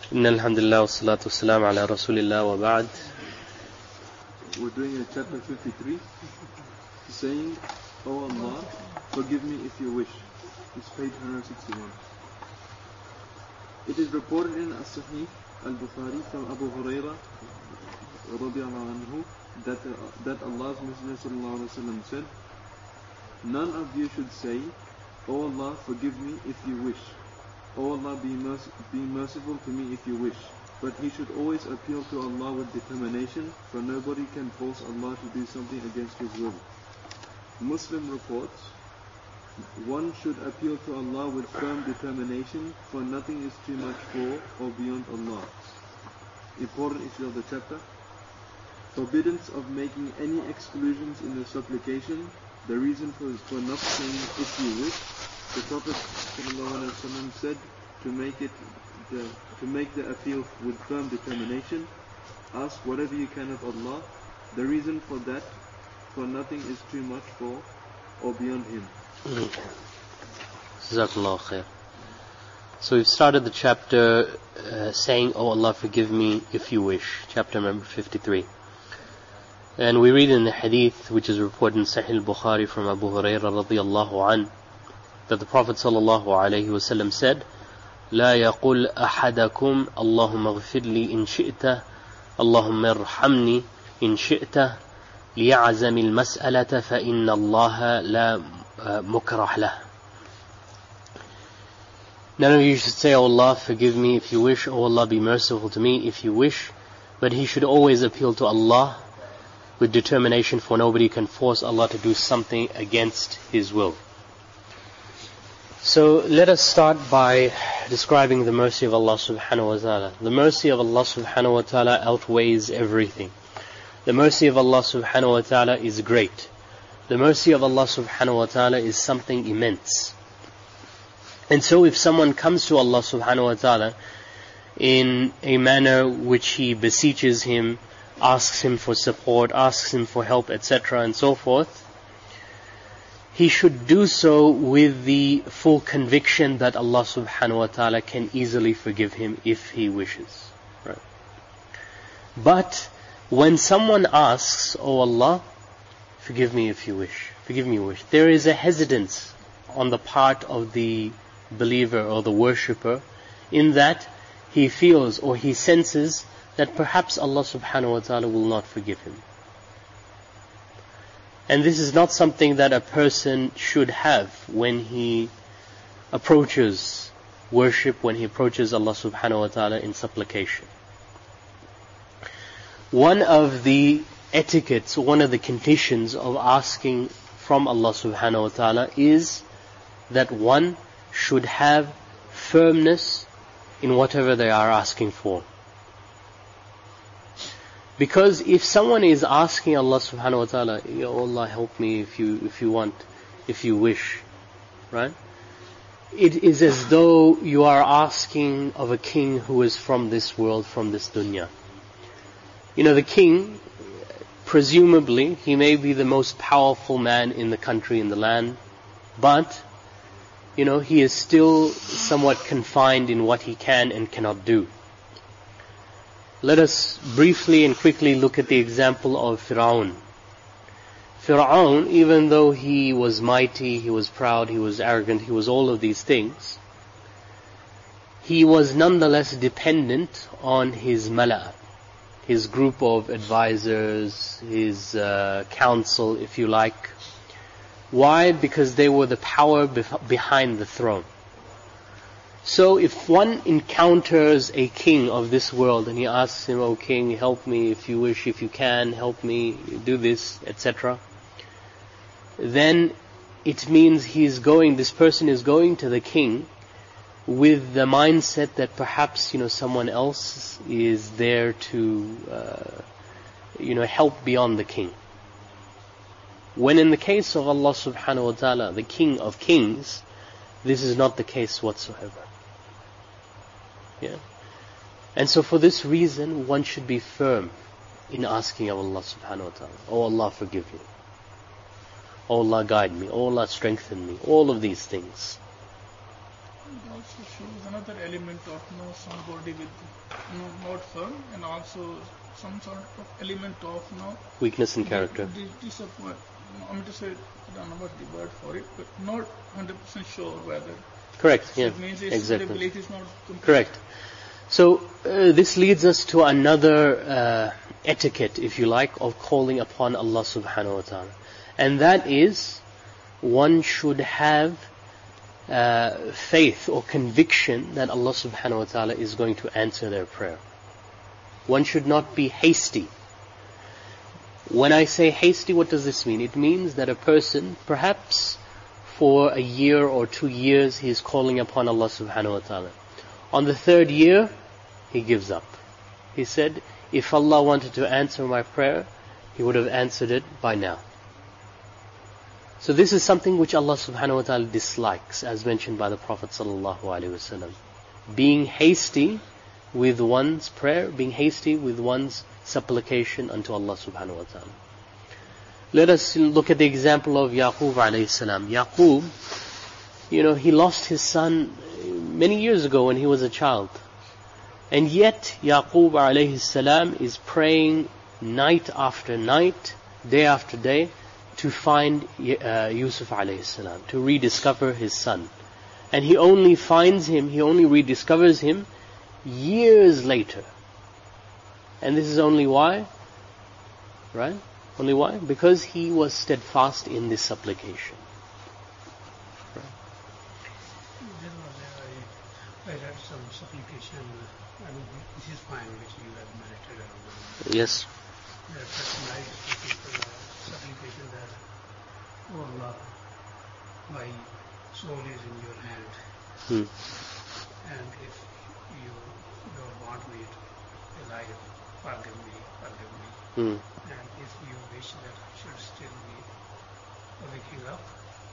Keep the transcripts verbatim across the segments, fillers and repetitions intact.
إن الحمد لله والصلاة والسلام على رسول الله وبعد. We're doing a chapter fifty-three, saying, "O Allah, forgive me if you wish." It's page one sixty-one. It is reported in As-Sahih Al-Bukhari from Abu Hurairah radiyallahu anhu that, uh, that Allah's Messenger sallallahu alaihi wasallam said, "None of you should say, 'O Allah, forgive me if you wish. O Allah, be, merc- be merciful to me if you wish.' But he should always appeal to Allah with determination, for nobody can force Allah to do something against His will." Muslim reports, "One should appeal to Allah with firm determination, for nothing is too much for or beyond Allah." Important issue of the chapter. Forbiddance of making any exclusions in the supplication. The reason for, for not saying "if you wish." The Prophet ﷺ said to make it the, to make the appeal with firm determination. Ask whatever you can of Allah. The reason for that, for nothing is too much for or beyond Him. Jazakallah khair. So we've started the chapter uh, saying, "O Allah, forgive me if you wish." Chapter number fifty-three. And we read in the hadith, which is reported in Sahih al-Bukhari from Abu Hurairah radiyallahu an, that the Prophet sallallahu alayhi wasallam said, "لا يقول أحدكم اللهم اغفر لي إن شئت اللهم ارحمني إن شئت ليعزم المسألة فإن الله لا مكره له." None of you should say, "O Allah, forgive me if you wish. O Allah, be merciful to me if you wish." But he should always appeal to Allah with determination, for nobody can force Allah to do something against His will. So let us start by describing the mercy of Allah subhanahu wa ta'ala. The mercy of Allah subhanahu wa ta'ala outweighs everything. The mercy of Allah subhanahu wa ta'ala is great. The mercy of Allah subhanahu wa ta'ala is something immense. And so if someone comes to Allah subhanahu wa ta'ala in a manner which he beseeches Him, asks Him for support, asks Him for help, et cetera and so forth, he should do so with the full conviction that Allah subhanahu wa ta'ala can easily forgive him if He wishes. Right? But when someone asks, "O Allah, forgive me if you wish, forgive me if you wish," there is a hesitance on the part of the believer or the worshipper, in that he feels or he senses that perhaps Allah subhanahu wa ta'ala will not forgive him. And this is not something that a person should have when he approaches worship, when he approaches Allah subhanahu wa ta'ala in supplication. One of the etiquettes, one of the conditions of asking from Allah subhanahu wa ta'ala is that one should have firmness in whatever they are asking for. Because if someone is asking Allah subhanahu wa ta'ala, "Ya Allah, help me if you if you want, if you wish," right? It is as though you are asking of a king who is from this world, from this dunya. You know, the king, presumably, he may be the most powerful man in the country, in the land, but, you know, he is still somewhat confined in what he can and cannot do. Let us briefly and quickly look at the example of Fir'aun. Fir'aun, even though he was mighty, he was proud, he was arrogant, he was all of these things, he was nonetheless dependent on his mala', his group of advisors, his uh, council, if you like. Why? Because they were the power bef- behind the throne. So if one encounters a king of this world and he asks him, "O king, help me if you wish, if you can, help me do this," et cetera, then it means he's going, this person is going to the king with the mindset that perhaps, you know, someone else is there to, uh, you know, help beyond the king. When in the case of Allah subhanahu wa ta'ala, the King of Kings, this is not the case whatsoever. Yeah. And so for this reason, one should be firm in asking of Allah subhanahu wa ta'ala, "O Allah, forgive me. O Allah, guide me. O Allah, strengthen me." All of these things. It also shows another element of you know, somebody with you know, not firm, and also some sort of element of you know, weakness in character. Dis- disappoint. I mean to say, I don't know what the word for it, but not one hundred percent sure whether. Correct. So Yeah. it means its Exactly. belief is not complete. Correct. So uh, this leads us to another uh, etiquette, if you like, of calling upon Allah subhanahu wa ta'ala. And that is, one should have uh, faith or conviction that Allah subhanahu wa ta'ala is going to answer their prayer. One should not be hasty. When I say hasty, what does this mean? It means that a person, perhaps for a year or two years, he is calling upon Allah subhanahu wa ta'ala. On the third year, he gives up. He said, if Allah wanted to answer my prayer, He would have answered it by now. So this is something which Allah subhanahu wa ta'ala dislikes, as mentioned by the Prophet sallallahu alaihi wasallam. Being hasty with one's prayer, being hasty with one's supplication unto Allah subhanahu wa ta'ala. Let us look at the example of Yaqub alayhi salam. Yaqub, you know, he lost his son many years ago when he was a child. And yet, Yaqub alayhi salam is praying night after night, day after day, to find uh, Yusuf alayhi salam, to rediscover his son. And he only finds him, he only rediscovers him years later. And this is only why? Right? Only why? Because he was steadfast in this supplication. There was a, I, I read some supplication, I mean, this is fine, which you have narrated around. Yes. There are such nice supplication that, oh Allah, my soul is in your hand. Hmm. And if you don't want me alive, forgive me, forgive me. Hmm. And if you wish that I should still be waking up,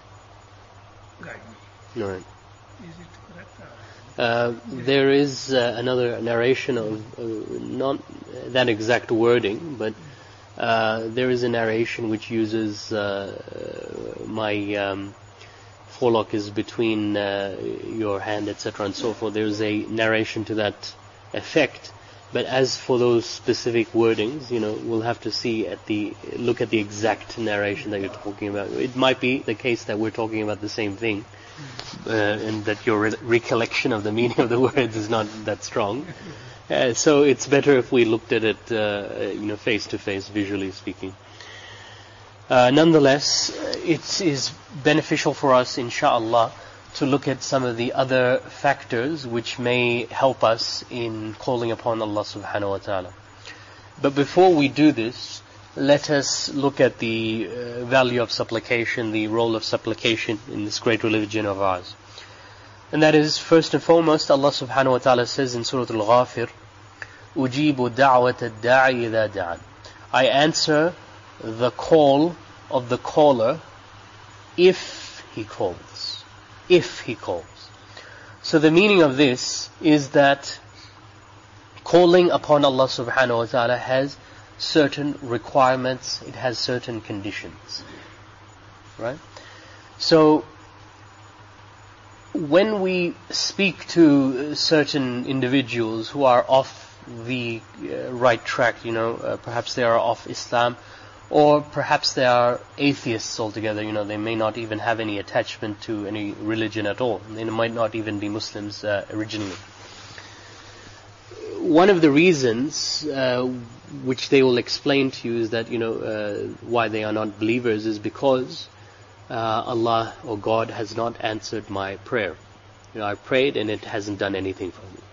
guide me. All right. Is it correct? Uh, there is uh, another narration of uh, not that exact wording, but uh, there is a narration which uses uh, my um, forelock is between uh, your hand, et cetera, and so forth. There is a narration to that effect. But as for those specific wordings, you know, we'll have to see at the look at the exact narration that you're talking about. It might be the case that we're talking about the same thing. Uh, and that your re- recollection of the meaning of the words is not that strong. Uh, so it's better if we looked at it, uh, you know, face to face, visually speaking. Uh, nonetheless, it is beneficial for us, inshallah, to look at some of the other factors which may help us in calling upon Allah subhanahu wa ta'ala. But before we do this, let us look at the uh, value of supplication, the role of supplication in this great religion of ours. And that is, first and foremost, Allah subhanahu wa ta'ala says in Surah Al-Ghafir, أُجِيبُ دَعْوَةَ الدَّاعِ إِذَا دَعَانِ, I answer the call of the caller if he calls. If he calls. So the meaning of this is that calling upon Allah subhanahu wa ta'ala has certain requirements, it has certain conditions. Right? So, when we speak to certain individuals who are off the uh, right track, you know, uh, perhaps they are off Islam, or perhaps they are atheists altogether, you know, they may not even have any attachment to any religion at all. They might not even be Muslims uh, originally. One of the reasons uh, which they will explain to you is that, you know, uh, why they are not believers is because uh, Allah or God has not answered my prayer. You know, I prayed and it hasn't done anything for me.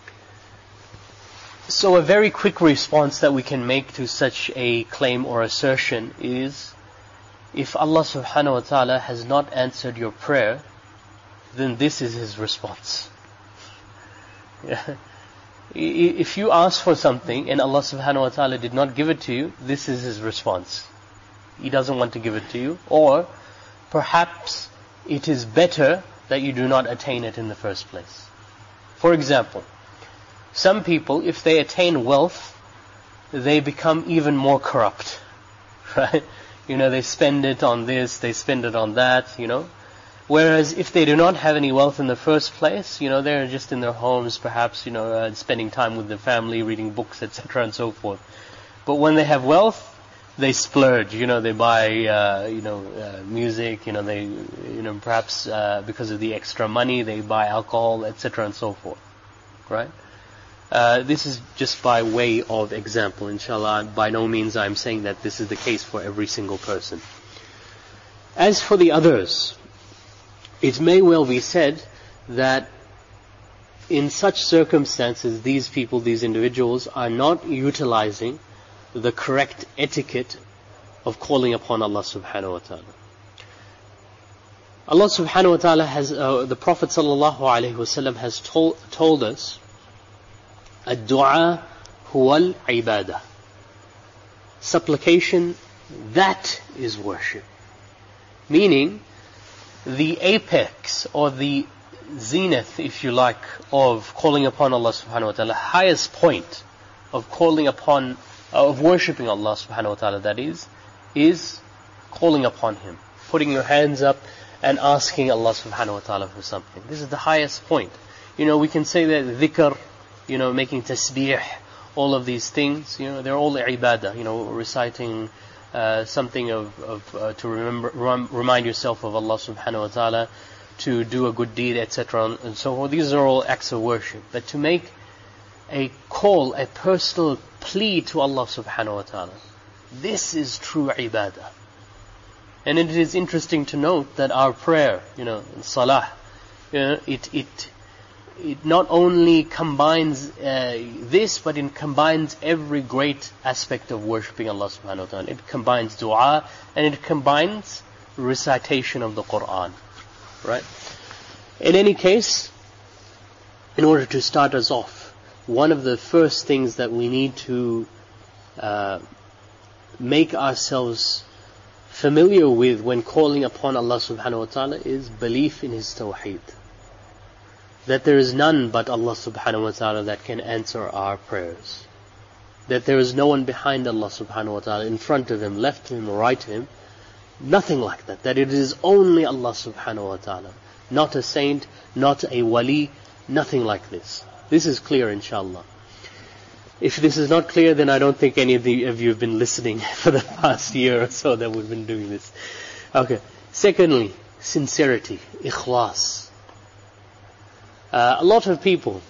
So a very quick response that we can make to such a claim or assertion is, if Allah subhanahu wa ta'ala has not answered your prayer, then this is His response. Yeah. If you ask for something and Allah subhanahu wa ta'ala did not give it to you, this is His response. He doesn't want to give it to you. Or perhaps it is better that you do not attain it in the first place. For example, some people, if they attain wealth, they become even more corrupt. Right? You know, they spend it on this, they spend it on that, you know. Whereas if they do not have any wealth in the first place, you know, they're just in their homes, perhaps, you know, uh, spending time with their family, reading books, et cetera, and so forth. But when they have wealth, they splurge. You know, they buy, uh, you know, uh, music. You know, they, you know, perhaps uh, because of the extra money, they buy alcohol, et cetera, and so forth. Right? Uh, this is just by way of example, inshallah. By no means I'm saying that this is the case for every single person. As for the others, it may well be said that in such circumstances, these people, these individuals, are not utilizing the correct etiquette of calling upon Allah subhanahu wa ta'ala. Allah subhanahu wa ta'ala has, uh, the Prophet sallallahu alayhi wa sallam has told, told us, ad-du'a huwa al-ibadah. Supplication, that is worship. Meaning, the apex or the zenith, if you like, of calling upon Allah subhanahu wa ta'ala, highest point of calling upon, uh, of worshipping Allah subhanahu wa ta'ala, that is, is calling upon Him, putting your hands up and asking Allah subhanahu wa ta'ala for something. This is the highest point. You know, we can say that dhikr, you know, making tasbih, all of these things, you know, they're all ibadah, you know, reciting Uh, something of, of uh, to remember, rem- remind yourself of Allah subhanahu wa ta'ala, to do a good deed, et cetera, and so forth. These are all acts of worship. But to make a call, a personal plea to Allah subhanahu wa ta'ala, this is true ibadah. And it is interesting to note that our prayer, you know, salah, you know, it it it not only combines uh, this, but it combines every great aspect of worshipping Allah subhanahu wa ta'ala. It combines dua, and it combines recitation of the Qur'an. Right? In any case, in order to start us off, one of the first things that we need to uh, make ourselves familiar with when calling upon Allah subhanahu wa ta'ala is belief in His tawheed. That there is none but Allah subhanahu wa ta'ala that can answer our prayers. That there is no one behind Allah subhanahu wa ta'ala, in front of Him, left to Him, right to Him. Nothing like that. That it is only Allah subhanahu wa ta'ala. Not a saint, not a wali, nothing like this. This is clear, inshallah. If this is not clear, then I don't think any of, the, of you have been listening for the past year or so that we've been doing this. Okay. Secondly, sincerity, ikhlas. Uh, a lot of people,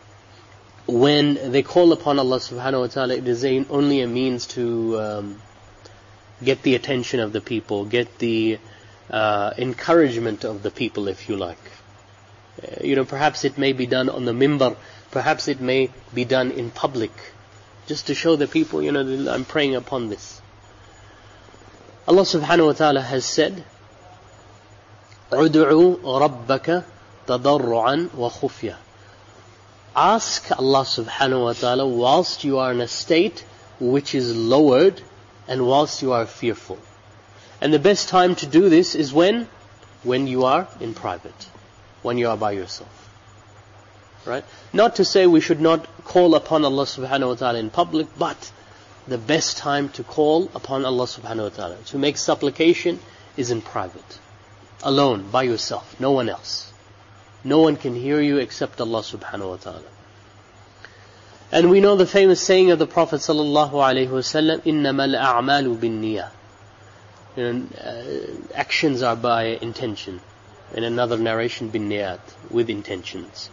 when they call upon Allah subhanahu wa ta'ala, it is a, only a means to um, get the attention of the people, get the uh, encouragement of the people, if you like. Uh, you know, perhaps it may be done on the mimbar, perhaps it may be done in public, just to show the people, you know, I'm praying upon this. Allah subhanahu wa ta'ala has said, "Ud'u rabbaka tadarru'an wa khufya." Ask Allah subhanahu wa ta'ala whilst you are in a state which is lowered and whilst you are fearful. And the best time to do this is when? When you are in private. When you are by yourself. Right? Not to say we should not call upon Allah subhanahu wa ta'ala in public, but the best time to call upon Allah subhanahu wa ta'ala, to make supplication, is in private. Alone, by yourself, no one else. No one can hear you except Allah subhanahu wa ta'ala. And we know the famous saying of the Prophet sallallahu alayhi wa sallam, إِنَّمَا الْأَعْمَالُ بِالنِّيَّةِ. You know, uh, actions are by intention. In another narration, binniyat, with intentions.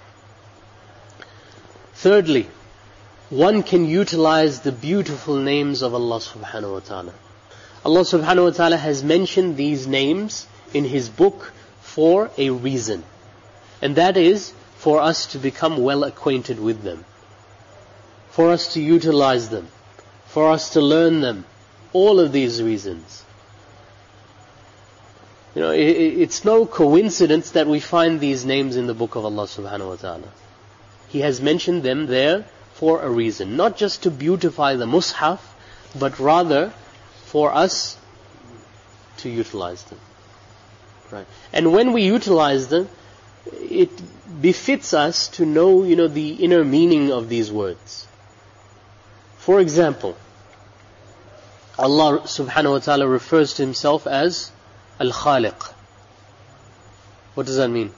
Thirdly, one can utilize the beautiful names of Allah subhanahu wa ta'ala. Allah subhanahu wa ta'ala has mentioned these names in His book for a reason. And that is for us to become well acquainted with them. For us to utilize them. For us to learn them. All of these reasons. You know, it's no coincidence that we find these names in the book of Allah subhanahu wa ta'ala. He has mentioned them there for a reason. Not just to beautify the mushaf, but rather for us to utilize them. Right? And when we utilize them, it befits us to know, you know, the inner meaning of these words. For example, Allah subhanahu wa ta'ala refers to Himself as Al-Khaliq. What does that mean?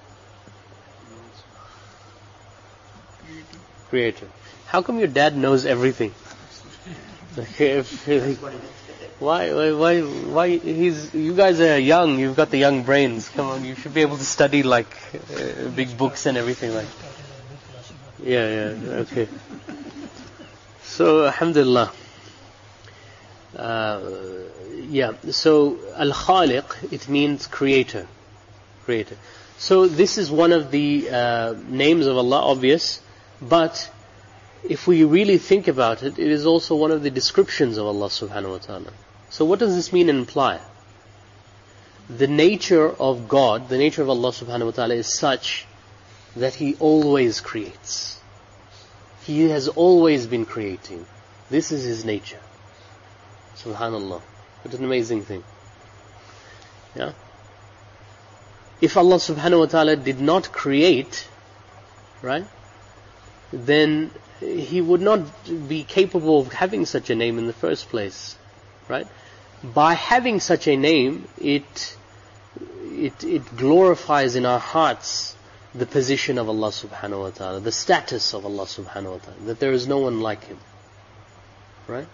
Creator. Creator. How come your dad knows everything? Okay, if, why, why, why, why? He's. You guys are young. You've got the young brains. Come on, you should be able to study like uh, big books and everything like. Yeah, yeah. Okay. So, alhamdulillah. Uh, yeah. So, al-Khaliq, it means creator, creator. So, this is one of the uh, names of Allah, obvious, but if we really think about it, it is also one of the descriptions of Allah subhanahu wa ta'ala. So what does this mean and imply? The nature of God, the nature of Allah subhanahu wa ta'ala is such that He always creates. He has always been creating. This is His nature. Subhanallah. What an amazing thing. Yeah? If Allah subhanahu wa ta'ala did not create, right, then He would not be capable of having such a name in the first place, right? By having such a name, it it it glorifies in our hearts the position of Allah subhanahu wa ta'ala, the status of Allah subhanahu wa ta'ala, that there is no one like Him, right?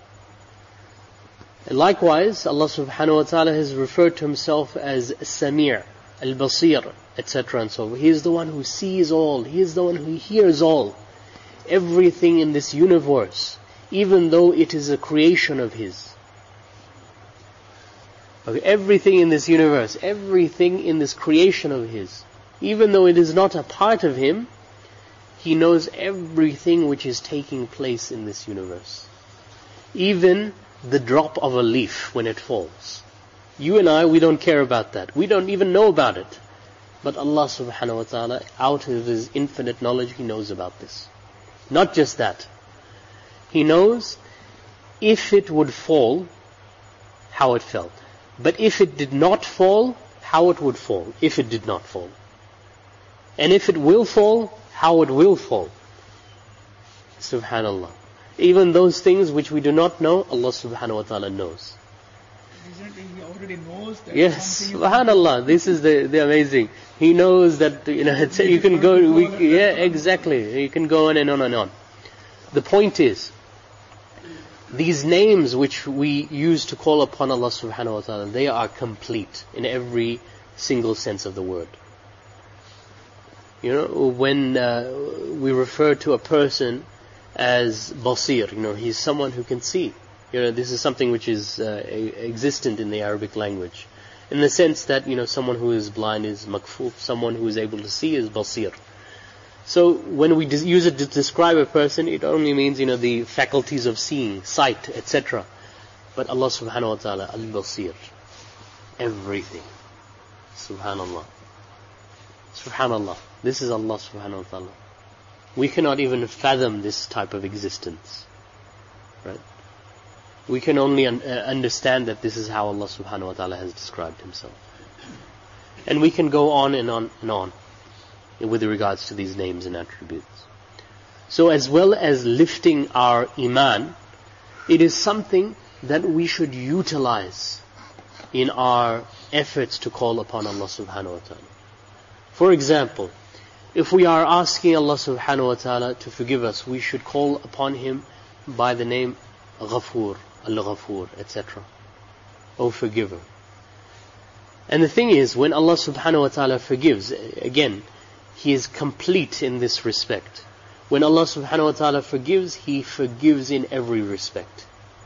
And likewise, Allah subhanahu wa ta'ala has referred to Himself as Sami', Al-Basir, et cetera and so on. He is the one who sees all. He is the one who hears all. Everything in this universe, even though it is a creation of His. Okay, everything in this universe, everything in this creation of His, even though it is not a part of Him, He knows everything which is taking place in this universe. Even the drop of a leaf when it falls. You and I, we don't care about that. We don't even know about it. But Allah subhanahu wa ta'ala, out of His infinite knowledge, He knows about this. Not just that. He knows if it would fall, how it fell. But if it did not fall, how it would fall, if it did not fall. And if it will fall, how it will fall. Subhanallah. Even those things which we do not know, Allah subhanahu wa ta'ala knows. Isn't He already knows that? Yes, subhanallah. This is the, the amazing. He knows that, you know, it's, you can go, we, yeah, exactly. You can go on and on and on. The point is, these names which we use to call upon Allah subhanahu wa ta'ala, they are complete in every single sense of the word. You know, when uh, we refer to a person as Basir, you know, he's someone who can see. You know, this is something which is uh, existent in the Arabic language. In the sense that, you know, someone who is blind is makfuf, someone who is able to see is basir. So when we use it to describe a person, it only means, you know, the faculties of seeing, sight, et cetera. But Allah subhanahu wa ta'ala, al-basir, everything. Subhanallah. Subhanallah. This is Allah subhanahu wa ta'ala. We cannot even fathom this type of existence. Right? We can only un- uh, understand that this is how Allah subhanahu wa ta'ala has described Himself. And we can go on and on and on with regards to these names and attributes. So as well as lifting our iman, it is something that we should utilize in our efforts to call upon Allah subhanahu wa ta'ala. For example, if we are asking Allah subhanahu wa ta'ala to forgive us, we should call upon Him by the name Ghafoor, Al-Ghafoor, et cetera. O forgiver. And the thing is, when Allah subhanahu wa ta'ala forgives, again, He is complete in this respect. When Allah subhanahu wa ta'ala forgives, He forgives in every respect.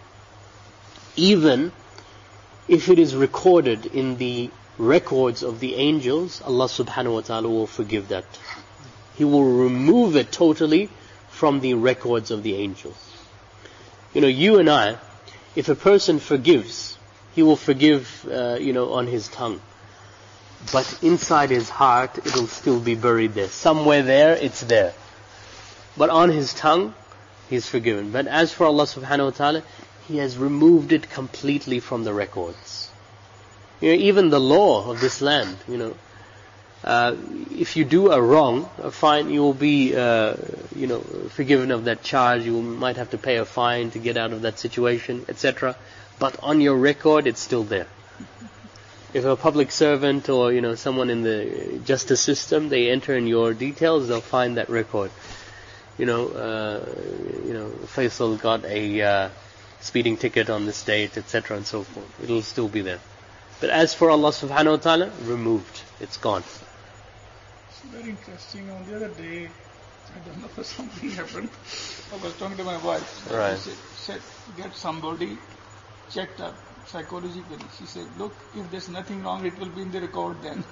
Even if it is recorded in the records of the angels, Allah subhanahu wa ta'ala will forgive that. He will remove it totally from the records of the angels. You know, you and I, if a person forgives, he will forgive, uh, you know, on his tongue. But inside his heart, it'll still be buried there. Somewhere there, it's there. But on his tongue, he's forgiven. But as for Allah subhanahu wa ta'ala, He has removed it completely from the records. You know, even the law of this land, you know, uh, if you do a wrong, a fine, you will be, uh, you know, forgiven of that charge. You might have to pay a fine to get out of that situation, et cetera. But on your record, it's still there. if a public servant or, you know, someone in the justice system, they enter in your details, they'll find that record. You know, uh, you know, Faisal got a uh, speeding ticket on this date, et cetera, and so forth. It'll still be there. But as for Allah subhanahu wa ta'ala, removed. It's gone. It's very interesting. On the other day, I don't know if something happened. I was talking to my wife. Right. She said, said, get somebody checked up psychologically. She said, look, if there's nothing wrong, it will be in the record then.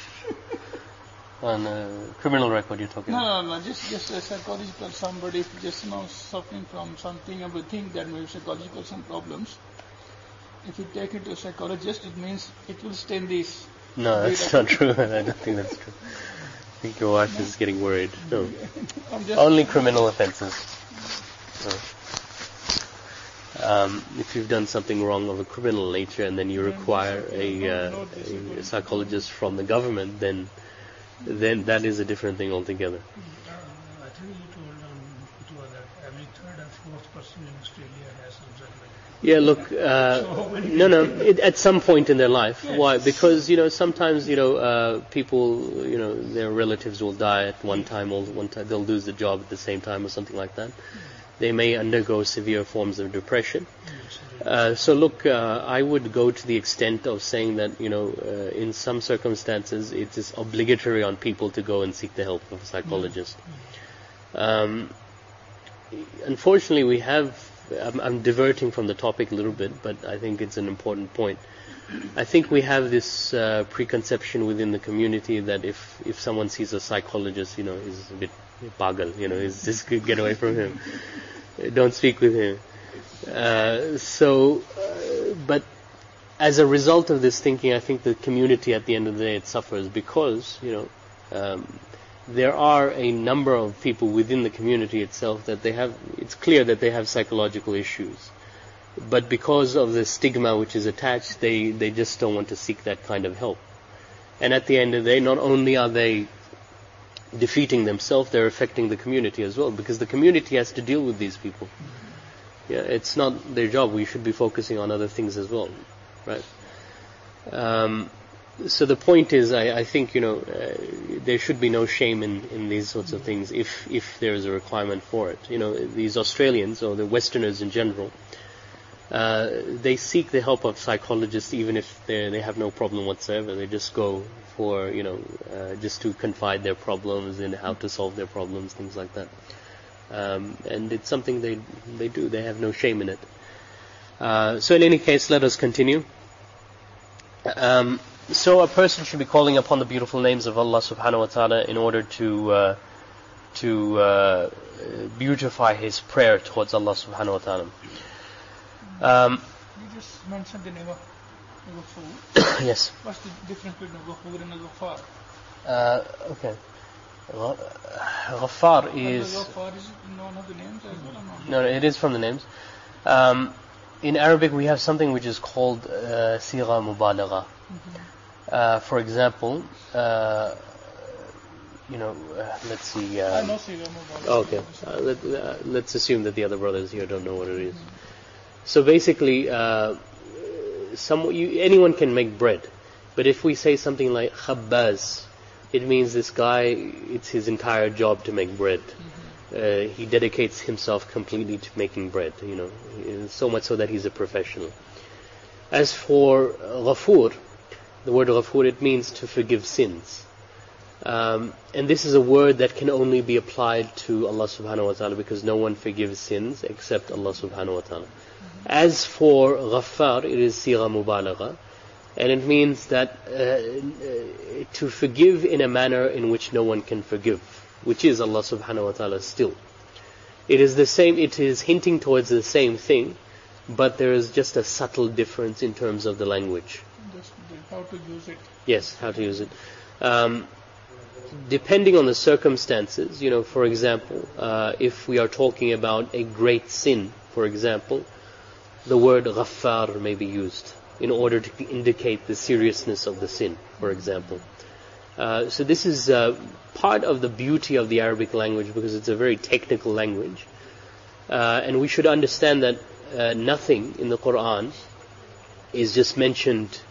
On a criminal record you're talking no, about? No, no, just, just a psychological somebody, if just, you know, suffering from something, and we think that maybe psychological some problems. If you take it to a psychologist, it means it will stay in this. No, that's not true. I don't think that's true. I think your wife is getting worried. No. Only criminal offences. No. Um, if you've done something wrong of a criminal nature and then you require a, uh, a psychologist from the government, then then that is a different thing altogether. Uh, I think you told on Kutuba that every third or fourth person in Australia has some sort of like... Yeah, look, uh, no, no, it, at some point in their life. Yes. Why? Because, you know, sometimes, you know, uh, people, you know, their relatives will die at one time, or one time they'll lose the job at the same time or something like that. They may undergo severe forms of depression. Uh, so look, uh, I would go to the extent of saying that, you know, uh, in some circumstances it is obligatory on people to go and seek the help of a psychologist. Um, unfortunately, we have, I'm, I'm diverting from the topic a little bit, but I think it's an important point. I think we have this uh, preconception within the community that if, if someone sees a psychologist, you know, he's a bit pagal, you know, he's just get away from him. Don't speak with him. Uh, so, uh, but as a result of this thinking, I think the community at the end of the day it suffers because, you know, um, there are a number of people within the community itself that they have, it's clear that they have psychological issues. But because of the stigma which is attached, they, they just don't want to seek that kind of help. And at the end of the day, not only are they defeating themselves, they're affecting the community as well, because the community has to deal with these people. Yeah, it's not their job. We should be focusing on other things as well, right? Um, so the point is, I, I think, you know, uh, there should be no shame in, in these sorts of things if if there is a requirement for it. You know, these Australians or the Westerners in general, uh, they seek the help of psychologists even if they they have no problem whatsoever. They just go for, you know, uh, just to confide their problems and how to solve their problems, things like that. Um, and it's something they they do. They have no shame in it. Uh, so in any case, let us continue. Um, so a person should be calling upon the beautiful names of Allah subhanahu wa ta'ala in order to uh, to uh, beautify his prayer towards Allah subhanahu wa ta'ala. Um, you just mentioned the name of Ghafur. Yes. What's the difference between Ghafur and Ghaffar? Uh, okay. Ghaffar is... Ghaffar is one of the names as well? No, no, it is from the names. Um, in Arabic we have something which is called uh, Sigha Mubalagha. Mm-hmm. Uh, for example, uh, you know, uh, let's see... Um, I know Sigha Mubalagha. Okay, uh, let, uh, let's assume that the other brothers here don't know what it is. Mm-hmm. So basically, uh, some, you, anyone can make bread. But if we say something like Khabbaz, it means this guy, it's his entire job to make bread. Mm-hmm. Uh, he dedicates himself completely to making bread, you know, so much so that he's a professional. As for Ghafur, the word Ghafur, it means to forgive sins. Um, and this is a word that can only be applied to Allah subhanahu wa ta'ala because no one forgives sins except Allah subhanahu wa ta'ala. Mm-hmm. As for Ghaffar, it is Sigha Mubalagha. And it means that uh, uh, to forgive in a manner in which no one can forgive, which is Allah subhanahu wa ta'ala still. It is the same, it is hinting towards the same thing, but there is just a subtle difference in terms of the language. Just how to use it. Yes, how to use it. Um, depending on the circumstances, you know, for example, uh, if we are talking about a great sin, for example, the word Ghaffar may be used in order to indicate the seriousness of the sin, for example. Uh, so this is uh, part of the beauty of the Arabic language because it's a very technical language. Uh, and we should understand that uh, nothing in the Quran is just mentioned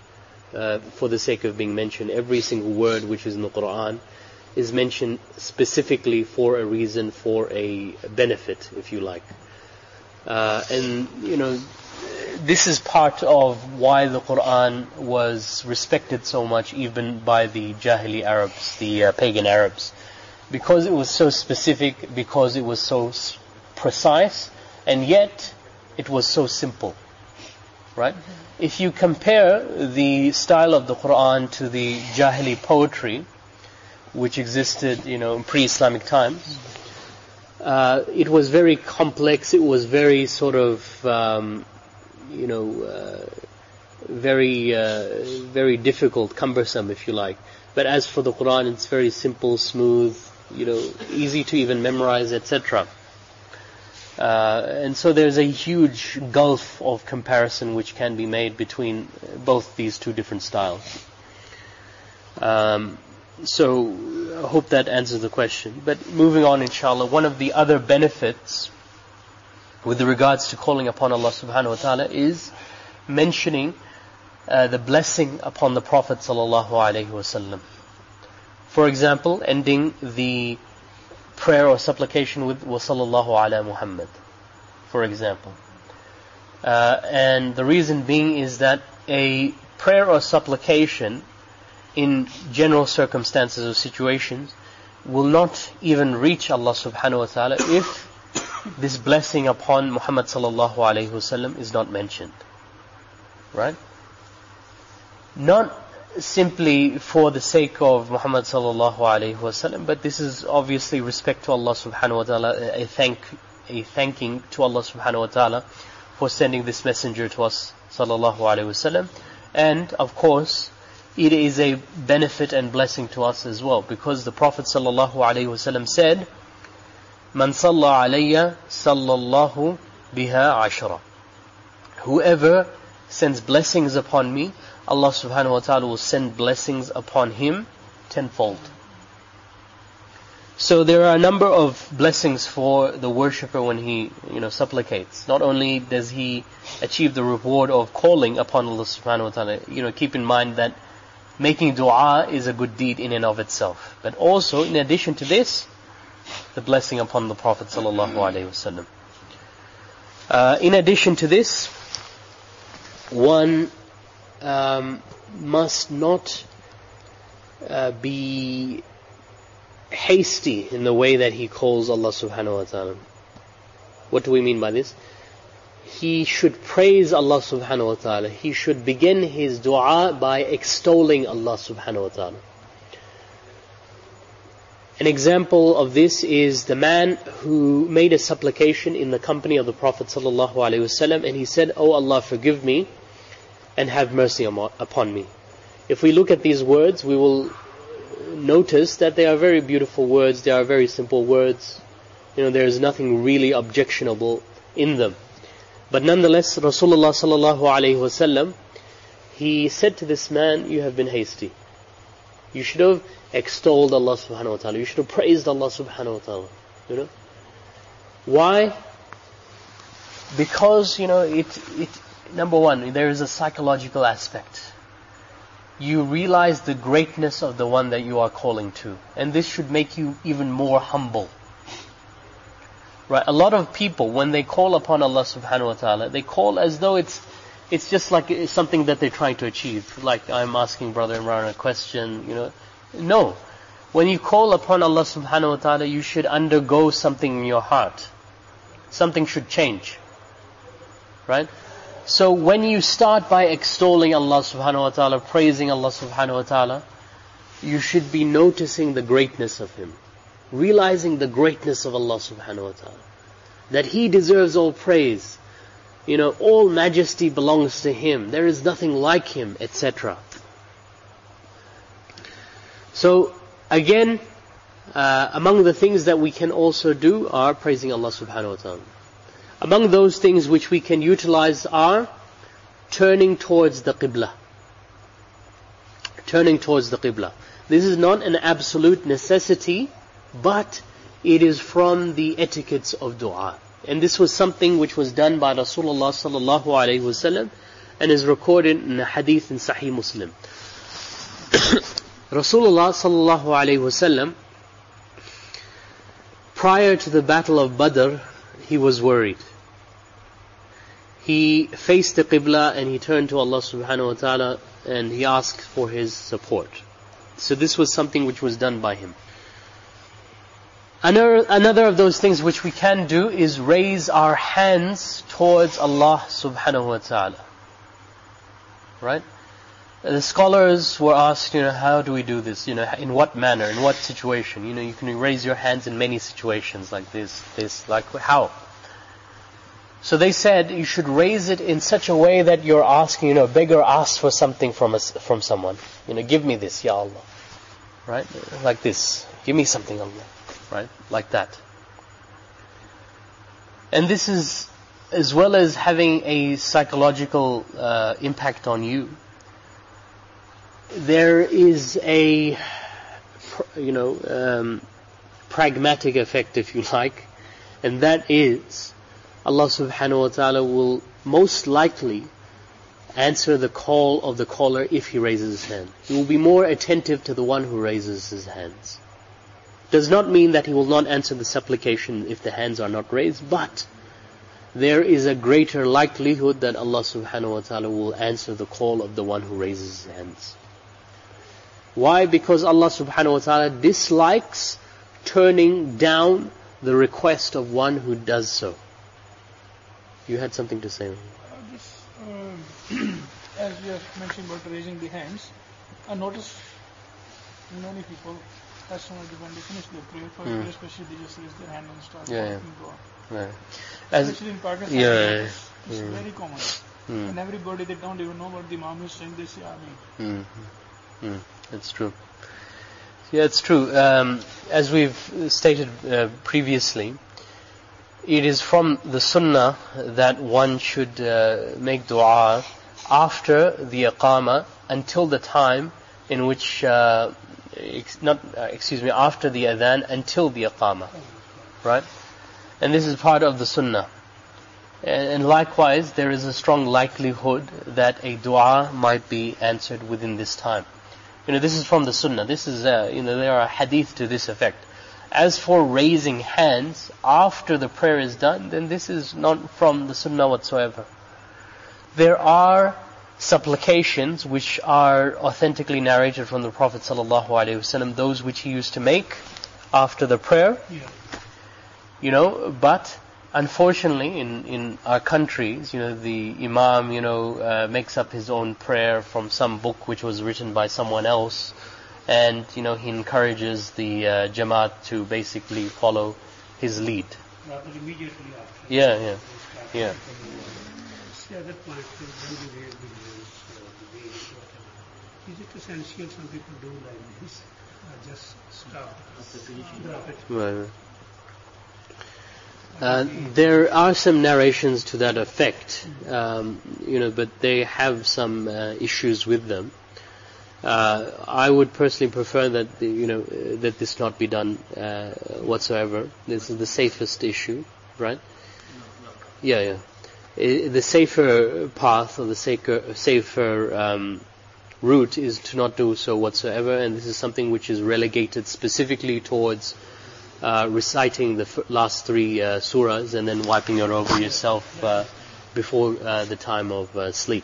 uh, for the sake of being mentioned. Every single word which is in the Quran is mentioned specifically for a reason, for a benefit, if you like. Uh, and, you know, this is part of why the Quran was respected so much even by the Jahili Arabs, the uh, pagan Arabs. Because it was so specific, because it was so s- precise, and yet it was so simple. Right? Mm-hmm. If you compare the style of the Quran to the Jahili poetry, which existed, you know, in pre-Islamic times, uh, it was very complex, it was very sort of, um, you know, uh, very, uh, very difficult, cumbersome, if you like. But as for the Quran, it's very simple, smooth, you know, easy to even memorize, et cetera. Uh, and so there's a huge gulf of comparison which can be made between both these two different styles. Um, so I hope that answers the question. But moving on, inshallah, one of the other benefits with regards to calling upon Allah subhanahu wa ta'ala is mentioning uh, the blessing upon the Prophet sallallahu alaihi wasallam. For example, ending the prayer or supplication with wa sallallahu ala Muhammad, for example. Uh, and the reason being is that a prayer or supplication in general circumstances or situations will not even reach Allah subhanahu wa ta'ala if this blessing upon Muhammad sallallahu alayhi wasallam is not mentioned. Right? Not simply for the sake of Muhammad sallallahu alayhi wasallam, but this is obviously respect to Allah subhanahu wa ta'ala, a thank, a thanking to Allah subhanahu wa ta'ala for sending this messenger to us sallallahu alayhi wasallam. And of course, it is a benefit and blessing to us as well, because the Prophet sallallahu alayhi wasallam said, "Man salla alayya sallallahu biha ashra." Whoever sends blessings upon me, Allah subhanahu wa ta'ala will send blessings upon him tenfold. So there are a number of blessings for the worshipper when he, you know, supplicates. Not only does he achieve the reward of calling upon Allah subhanahu wa ta'ala, you know, keep in mind that making dua is a good deed in and of itself. But also, in addition to this, the blessing upon the Prophet sallallahu alaihi wasallam. Uh, in addition to this, one um, must not uh, be hasty in the way that he calls Allah subhanahu wa ta'ala. What do we mean by this? He should praise Allah subhanahu wa ta'ala. He should begin his dua by extolling Allah subhanahu wa ta'ala. An example of this is the man who made a supplication in the company of the Prophet sallallahu alaihi wasallam, and he said, "Oh Allah, forgive me and have mercy upon me." If we look at these words, we will notice that they are very beautiful words, they are very simple words. You know, there is nothing really objectionable in them. But nonetheless, Rasulullah sallallahu alaihi wasallam, he said to this man, "You have been hasty. You should have extolled Allah subhanahu wa ta'ala. You should have praised Allah subhanahu wa ta'ala." You know? Why? Because, you know, it, it, number one, there is a psychological aspect. You realize the greatness of the one that you are calling to. And this should make you even more humble. Right? A lot of people, when they call upon Allah subhanahu wa ta'ala, they call as though it's it's just like it's something that they're trying to achieve. Like, I'm asking Brother Imran a question, you know. No. When you call upon Allah subhanahu wa ta'ala, you should undergo something in your heart. Something should change. Right? So when you start by extolling Allah subhanahu wa ta'ala, praising Allah subhanahu wa ta'ala, you should be noticing the greatness of Him. Realizing the greatness of Allah subhanahu wa ta'ala. That He deserves all praise. You know, all majesty belongs to Him. There is nothing like Him, et cetera. So, again, uh, among the things that we can also do are praising Allah subhanahu wa ta'ala. Among those things which we can utilize are turning towards the Qibla. Turning towards the Qibla. This is not an absolute necessity, but it is from the etiquettes of dua. And this was something which was done by Rasulullah sallallahu alaihi wasallam, and is recorded in a hadith in Sahih Muslim. Rasulullah sallallahu alayhi wasallam, prior to the battle of Badr, he was worried. He faced the Qibla and he turned to Allah subhanahu wa ta'ala and he asked for His support. So this was something which was done by him. Another, another of those things which we can do is raise our hands towards Allah subhanahu wa ta'ala. Right? The scholars were asked, you know, how do we do this? You know, in what manner, in what situation? You know, you can raise your hands in many situations like this, this, like how? So they said you should raise it in such a way that you're asking, you know, a beggar asks for something from us, from someone. You know, give me this, Ya Allah. Right? Like this. Give me something, Allah. Right? Like that. And this is, as well as having a psychological uh, impact on you, there is a, you know, um, pragmatic effect, if you like, and that is Allah subhanahu wa ta'ala will most likely answer the call of the caller if he raises his hand. He will be more attentive to the one who raises his hands. Does not mean that He will not answer the supplication if the hands are not raised, but there is a greater likelihood that Allah subhanahu wa ta'ala will answer the call of the one who raises his hands. Why? Because Allah subhanahu wa ta'ala dislikes turning down the request of one who does so. You had something to say. Uh, this, uh, as we have mentioned about raising the hands, I noticed many people, as soon as when they finish their prayer, for Mm. especially they just raise their hand and start Yeah, walking yeah. go on. Right. As, Especially in Pakistan, yeah, yeah, it's, it's yeah. very common. Mm. And everybody, they don't even know what the Imam is saying, they say Ameen. Mm. Mm. It's true. Yeah, it's true. Um, as we've stated uh, previously, it is from the sunnah that one should uh, make dua after the iqamah until the time in which, uh, ex- not uh, excuse me, after the adhan until the iqamah, right? And this is part of the sunnah. And, and likewise, there is a strong likelihood that a dua might be answered within this time. You know, this is from the sunnah. This is, uh, you know, there are hadith to this effect. As for raising hands after the prayer is done, then this is not from the sunnah whatsoever. There are supplications which are authentically narrated from the Prophet ﷺ, those which he used to make after the prayer. Yeah. You know, but unfortunately in, in our countries, you know, the Imam, you know, uh, makes up his own prayer from some book which was written by someone else. And, you know, he encourages the uh, Jamaat to basically follow his lead. Rather immediately after. Yeah, yeah, yeah. The other point is when you raise the hands, uh, the way, whatever. Is it essential some people do like this? Or just stop? Drop it. Right. Uh, there are some narrations to that effect, um, you know, but they have some uh, issues with them. Uh, I would personally prefer that the, you know uh, that this not be done uh, whatsoever. This is the safest issue, right? Yeah, yeah. I, the safer path or the safer, safer um, route is to not do so whatsoever, and this is something which is relegated specifically towards uh, reciting the f- last three uh, surahs and then wiping it over yourself uh, before uh, the time of uh, sleep.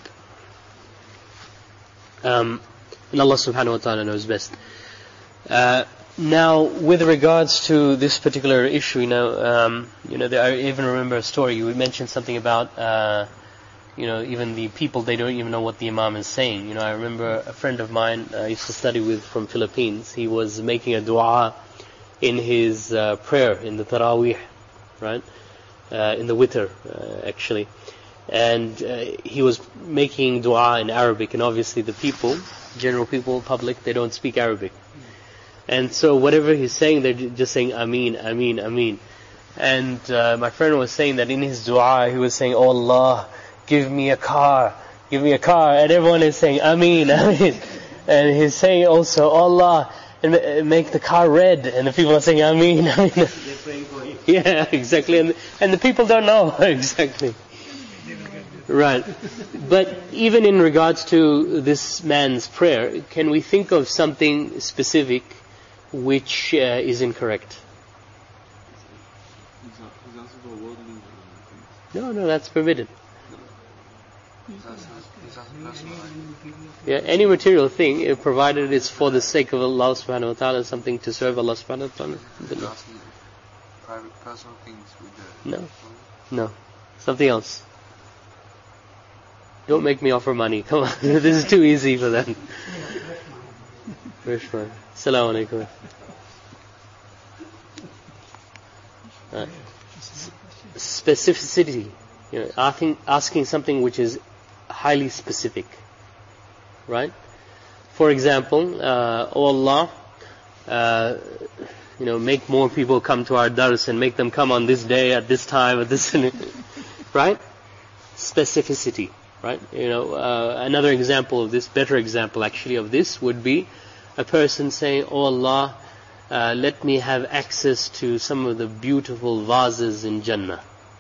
Um, And Allah subhanahu wa ta'ala knows best. Uh, now, with regards to this particular issue, you know, um, you know, there, I even remember a story. You mentioned something about, uh, you know, even the people, they don't even know what the Imam is saying. You know, I remember a friend of mine I used to study with from Philippines. He was making a dua in his uh, prayer, in the Taraweeh, right? Uh, in the Witr, uh, actually. And uh, he was making dua in Arabic, and obviously the people, general people, public, they don't speak Arabic. And so whatever he's saying, they're just saying Ameen, Ameen, Ameen. And uh, my friend was saying that in his dua, he was saying, Oh Allah, give me a car, give me a car. And everyone is saying Ameen, Ameen. And he's saying also, Oh Allah, and make the car red. And the people are saying Ameen, Ameen. They're praying for him. Yeah, exactly. And, and the people don't know exactly. Right. But even in regards to this man's prayer, can we think of something specific which uh, is incorrect? He's not- he's asking for worldly things. No, no, that's permitted. He's asking, he's asking personal. Yeah, any material thing, uh, provided it's for the sake of Allah subhanahu wa ta'ala, something to serve Allah subhanahu wa ta'ala. He's asking private, personal things with the... No. No. Something else. Don't make me offer money. Come on. This is too easy for them. Rishwan. Assalamu alaikum. Right. S- Specificity. You know, asking, asking something which is highly specific. Right? For example, uh, oh Allah, uh, you know, make more people come to our dars and make them come on this day, at this time, at this... Right? Specificity. Right? You know, uh, another example of this, better example actually of this would be a person saying, oh Allah, uh, let me have access to some of the beautiful vases in Jannah.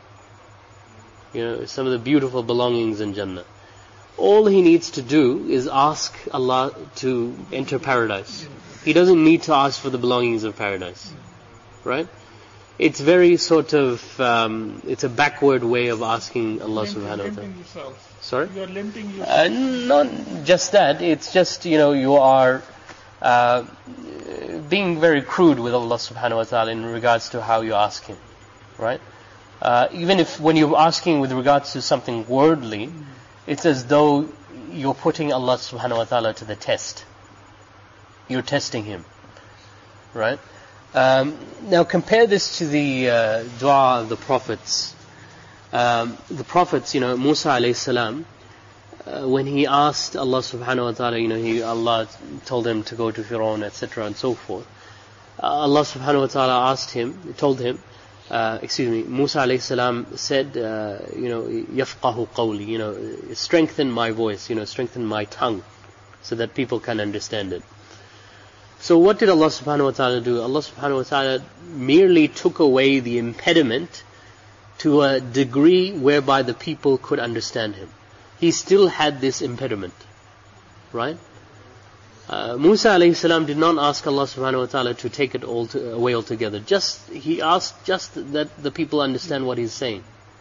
You know, some of the beautiful belongings in Jannah. All he needs to do is ask Allah to enter paradise. He doesn't need to ask for the belongings of paradise. Right? It's very sort of, um, it's a backward way of asking Allah subhanahu wa ta'ala. Limiting yourself. Sorry? You are limiting yourself. Uh, not just that, it's just, you know, you are uh, being very crude with Allah subhanahu wa ta'ala in regards to how you ask Him. Right? Uh, even if when you're asking with regards to something worldly, it's as though you're putting Allah subhanahu wa ta'ala to the test. You're testing Him. Right? Um, now compare this to the uh, dua of the prophets. Um, the prophets, you know, Musa alayhi salam, uh, when he asked Allah subhanahu wa ta'ala, you know, he, Allah told him to go to Fir'aun, et cetera and so forth. Uh, Allah subhanahu wa ta'ala asked him, told him, uh, excuse me, Musa alayhi salam said, uh, you know, yafqahu qawli, you know, strengthen my voice, you know, strengthen my tongue, so that people can understand it. So what did Allah subhanahu wa ta'ala do? Allah subhanahu wa ta'ala merely took away the impediment to a degree whereby the people could understand Him. He still had this impediment. Right? Uh, Musa alayhi salam did not ask Allah subhanahu wa ta'ala to take it all to, away altogether. Just, he asked just that the people understand what He's saying.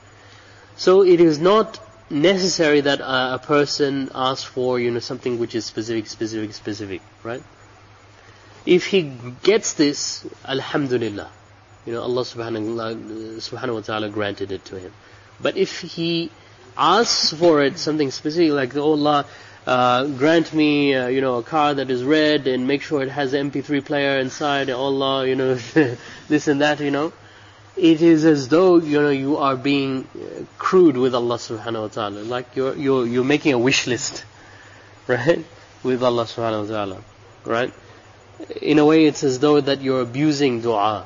So it is not necessary that uh, a person asks for, you know, something which is specific, specific, specific. Right? If he gets this, alhamdulillah, you know, Allah subhanahu, subhanahu wa ta'ala granted it to him. But if he asks for it, something specific, like, oh Allah, uh, grant me, uh, you know, a car that is red and make sure it has an M P three player inside, oh Allah, you know, this and that, you know, it is as though, you know, you are being crude with Allah subhanahu wa ta'ala. Like you're, you're, you're making a wish list, right, with Allah subhanahu wa ta'ala, right? In a way, it's as though that you're abusing dua.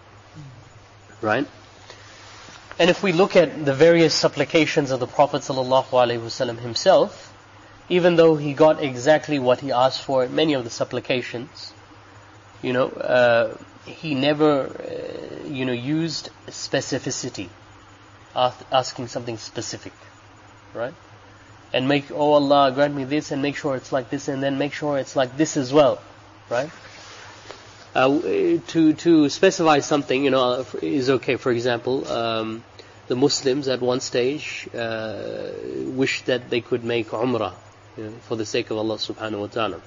Right? And if we look at the various supplications of the Prophet ﷺ himself, even though he got exactly what he asked for in many of the supplications, you know, uh, he never, uh, you know, used specificity, asking something specific. Right? And make, oh Allah, grant me this, and make sure it's like this, and then make sure it's like this as well. Right? Uh, to to specify something, you know, is okay. For example, um, the Muslims at one stage uh, wished that they could make Umrah, you know, for the sake of Allah subhanahu wa ta'ala.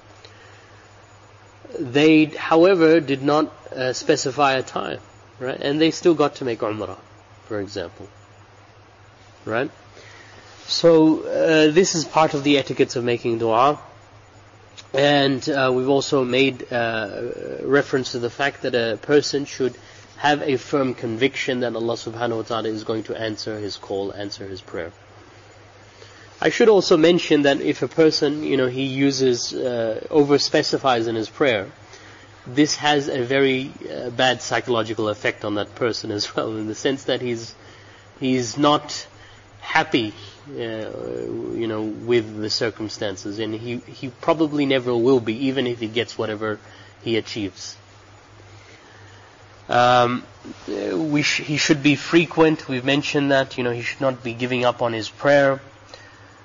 They, however, did not uh, specify a time, right? And they still got to make Umrah, for example. Right? So uh, this is part of the etiquettes of making dua. And uh, we've also made uh, reference to the fact that a person should have a firm conviction that Allah subhanahu wa ta'ala is going to answer his call, answer his prayer. I should also mention that if a person, you know, he uses, uh, over-specifies in his prayer, this has a very uh, bad psychological effect on that person as well, in the sense that he's he's not happy, uh, you know, with the circumstances, and he he probably never will be, even if he gets whatever he achieves. Um, we sh- he should be frequent. We've mentioned that, you know, he should not be giving up on his prayer.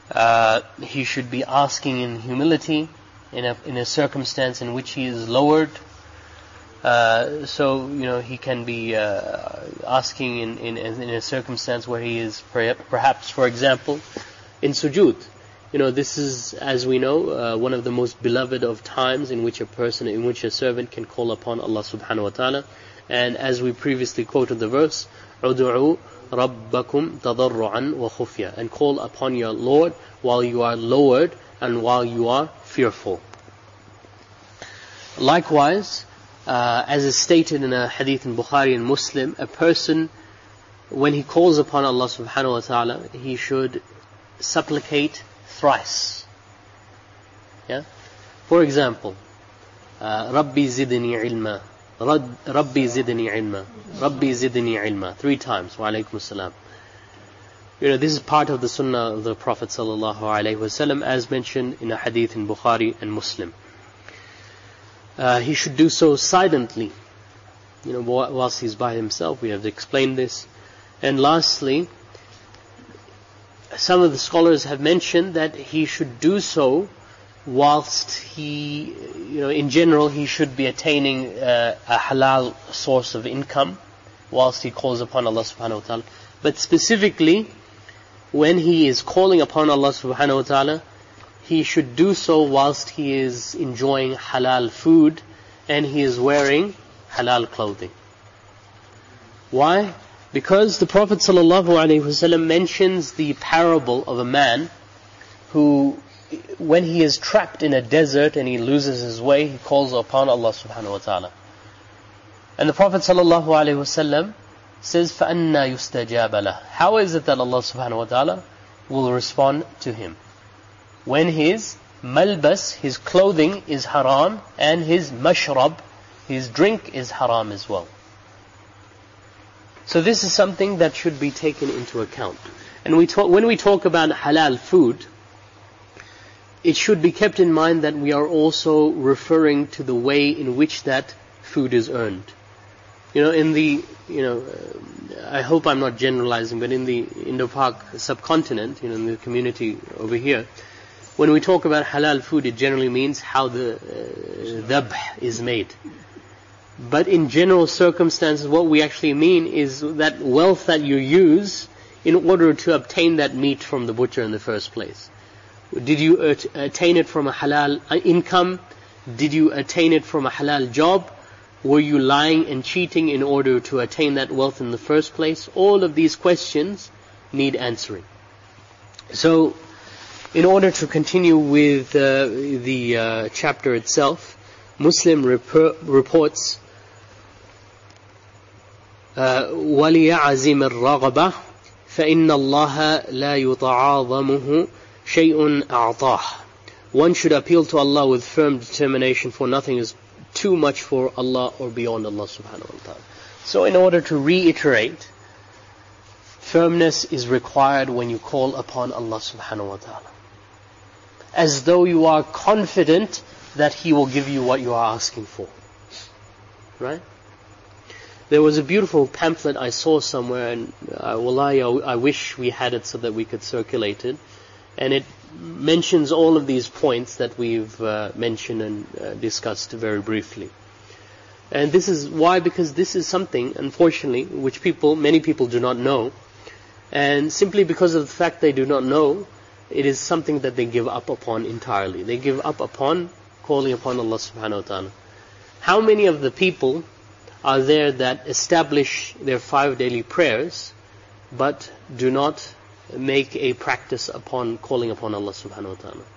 Uh, he should be asking in humility, in a in a circumstance in which he is lowered. Uh, so you know he can be uh, asking in, in in a circumstance where he is perhaps, for example, in sujood. You know this is, as we know, uh, one of the most beloved of times in which a person, in which a servant can call upon Allah Subhanahu wa Taala. And as we previously quoted the verse, "Udu'u Rabbakum tadarru'an wa khufya," and call upon your Lord while you are lowered and while you are fearful. Likewise, uh, as is stated in a hadith in Bukhari and Muslim, a person, when he calls upon Allah Subhanahu wa Taala, he should supplicate thrice. Yeah. For example, uh, Rabbi zidni ilma. Rabbi zidni ilma. Rabbi zidni ilma. Three times. Wa alaykum as-salam. You know, this is part of the sunnah of the Prophet sallallahu alaihi wasallam, as mentioned in a hadith in Bukhari and Muslim. Uh, he should do so silently, you know, whilst he's by himself. We have explained this. And lastly, some of the scholars have mentioned that he should do so whilst he, you know, in general, he should be attaining uh, a halal source of income whilst he calls upon Allah subhanahu wa ta'ala. But specifically, when he is calling upon Allah subhanahu wa ta'ala, he should do so whilst he is enjoying halal food and he is wearing halal clothing. Why? Because the Prophet sallallahu alaihi wasallam mentions the parable of a man who, when he is trapped in a desert and he loses his way, he calls upon Allah subhanahu wa ta'ala. And the Prophet sallallahu alaihi wasallam says, فَأَنَّا يُسْتَجَابَ لَهُ. How is it that Allah subhanahu wa ta'ala will respond to him? When his malbas, his clothing is haram, and his mashrab, his drink is haram as well. So this is something that should be taken into account. And we talk, when we talk about halal food, it should be kept in mind that we are also referring to the way in which that food is earned. You know, in the, you know, uh, I hope I'm not generalizing, but in the Indo-Pak subcontinent, you know, in the community over here, when we talk about halal food, it generally means how the uh, dhabh is made. But in general circumstances, what we actually mean is that wealth that you use in order to obtain that meat from the butcher in the first place. Did you at- attain it from a halal income? Did you attain it from a halal job? Were you lying and cheating in order to attain that wealth in the first place? All of these questions need answering. So, in order to continue with uh, the uh, chapter itself, Muslim rep- reports, وَلِيَعْزِمِ الرَّغَبَةِ فَإِنَّ اللَّهَ لَا يُتَعَاظَمُهُ شَيْءٌ أَعْطَاهُ. One should appeal to Allah with firm determination, for nothing is too much for Allah or beyond Allah subhanahu wa ta'ala. So in order to reiterate, firmness is required when you call upon Allah subhanahu wa ta'ala, as though you are confident that He will give you what you are asking for. Right? There was a beautiful pamphlet I saw somewhere, and uh, wallahi, I, I wish we had it so that we could circulate it. And it mentions all of these points that we've uh, mentioned and uh, discussed very briefly. And this is why, because this is something, unfortunately, which people, many people do not know. And simply because of the fact they do not know, it is something that they give up upon entirely. They give up upon calling upon Allah subhanahu wa ta'ala. How many of the people are there that establish their five daily prayers, but do not make a practice upon calling upon Allah subhanahu wa ta'ala?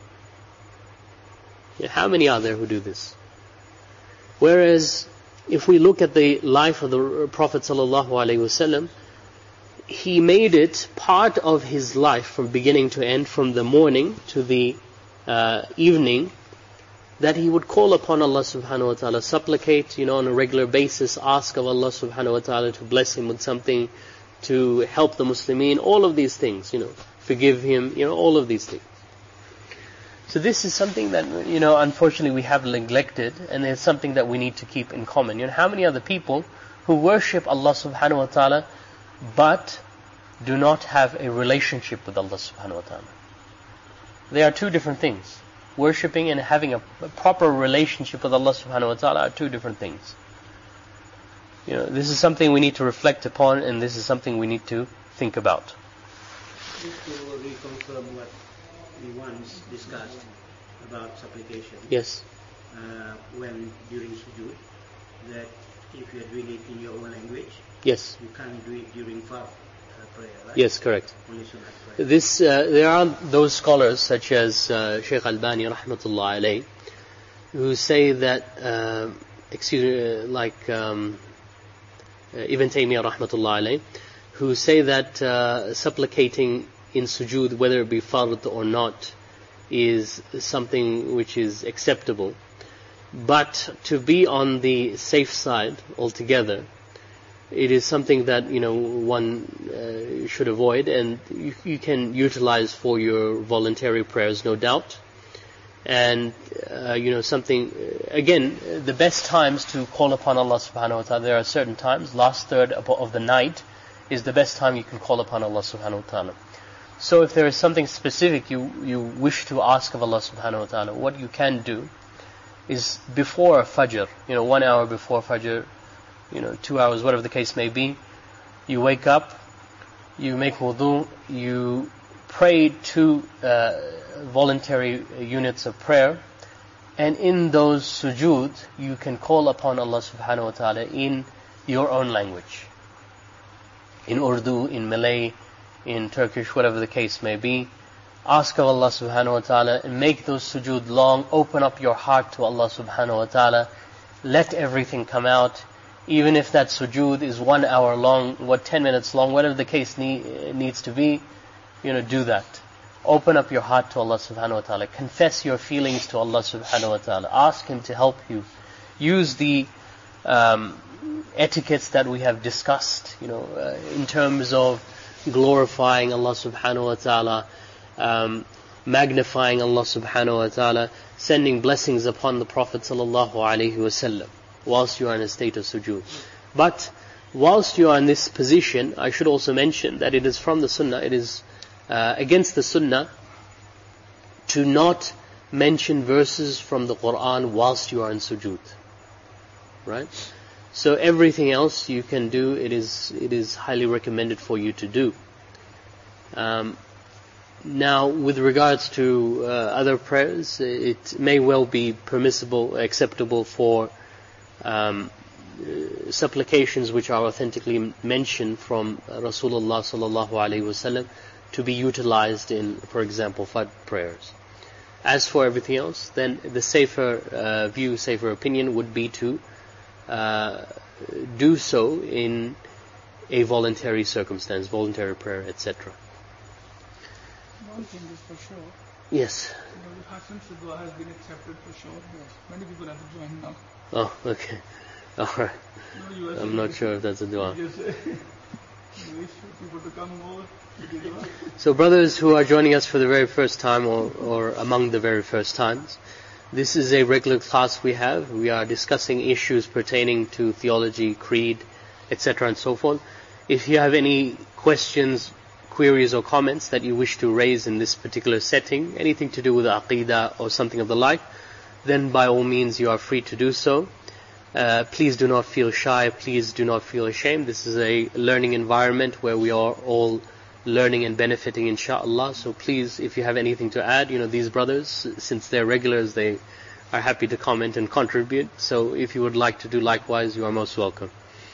Yeah, how many are there who do this? Whereas, if we look at the life of the Prophet sallallahu alaihi wasallam, he made it part of his life from beginning to end, from the morning to the uh, evening, that he would call upon Allah subhanahu wa ta'ala, supplicate, you know, on a regular basis, ask of Allah subhanahu wa ta'ala to bless him with something, to help the Muslimin, all of these things, you know, forgive him, you know, all of these things. So this is something that, you know, unfortunately we have neglected, and it's something that we need to keep in common. You know, how many other people who worship Allah subhanahu wa ta'ala but do not have a relationship with Allah subhanahu wa ta'ala? They are two different things. Worshipping and having a, a proper relationship with Allah subhanahu wa ta'ala are two different things. You know, this is something we need to reflect upon, and this is something we need to think about. Just to reconfirm what we once discussed about supplication. Yes. Uh, when during sujood, that if you are doing it in your own language, Yes. you can't do it during fard uh, prayer, right? Yes, correct. Only sunnah prayer. This, uh, there are those scholars such as uh, Shaykh Albani rahmatullah alayh, who say that, uh, excuse me, uh, like um, uh, Ibn Taymiyyah rahmatullah alayh, who say that uh, supplicating in sujood, whether it be fard or not, is something which is acceptable. But to be on the safe side altogether, it is something that, you know, one uh, should avoid, and you, you can utilize for your voluntary prayers, no doubt. And uh, you know, something again, the best times to call upon Allah subhanahu wa ta'ala, there are certain times. Last third of the night is the best time you can call upon Allah subhanahu wa ta'ala. So if there is something specific you, you wish to ask of Allah subhanahu wa ta'ala, what you can do is before Fajr, you know, one hour before Fajr, you know, two hours, whatever the case may be, you wake up, you make wudu, you pray two uh, voluntary units of prayer, and in those sujood, you can call upon Allah subhanahu wa ta'ala in your own language. In Urdu, in Malay, in Turkish, whatever the case may be. Ask of Allah subhanahu wa ta'ala and make those sujood long. Open up your heart to Allah subhanahu wa ta'ala. Let everything come out. Even if that sujood is one hour long, what ten minutes long, whatever the case need, needs to be, you know, do that. Open up your heart to Allah subhanahu wa ta'ala. Confess your feelings to Allah subhanahu wa ta'ala. Ask Him to help you. Use the um, etiquettes that we have discussed, you know, uh, in terms of glorifying Allah subhanahu wa ta'ala, um, magnifying Allah subhanahu wa ta'ala, sending blessings upon the Prophet sallallahu alaihi wasallam whilst you are in a state of sujood. But whilst you are in this position, I should also mention that it is from the sunnah, it is uh, against the sunnah to not mention verses from the Quran whilst you are in sujood. Right? So everything else you can do, it is it is highly recommended for you to do. Um, now, with regards to uh, other prayers, it may well be permissible, acceptable for um, uh, supplications which are authentically mentioned from Rasulullah sallallahu alaihi wasallam to be utilized in, for example, Fard prayers. As for everything else, then the safer uh, view, safer opinion would be to Uh, do so in a voluntary circumstance, voluntary prayer, et cetera. One thing is for sure. Yes. The Hassan's dua has been accepted for sure. Yes. Many people have joined now. Oh, okay. All right. No, I'm not sure if that's a dua. Just uh, wish people to come more to the dua. So, brothers who are joining us for the very first time, or, or among the very first times, this is a regular class we have. We are discussing issues pertaining to theology, creed, et cetera and so forth. If you have any questions, queries or comments that you wish to raise in this particular setting, anything to do with Aqidah or something of the like, then by all means you are free to do so. Uh, please do not feel shy, please do not feel ashamed. This is a learning environment where we are all learning and benefiting, inshallah. So please, if you have anything to add, you know, these brothers, since they're regulars, they are happy to comment and contribute. So if you would like to do likewise, you are most welcome.